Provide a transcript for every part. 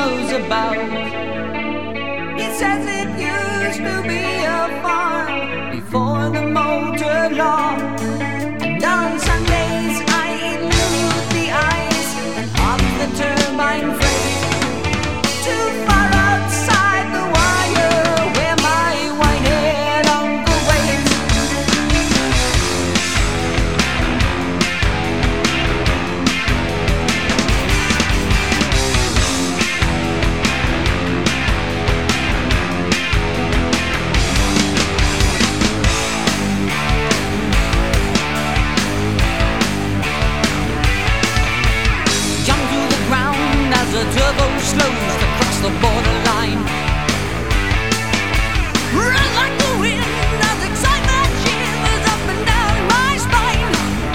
knows about. He says it used to be a farm before the motor law. And on Sundays I elude the eyes of the turbine freight too far outside the wire where my white-haired uncle waits. The turbo slows to cross the borderline. Run like the wind as excitement shivers up and down my spine.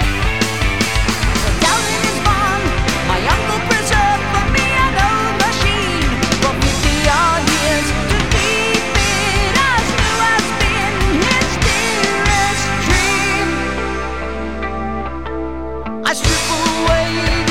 Down in his barn, my uncle preserved for me an old machine for 50 odd years to keep it as new has been his dearest dream. I strip away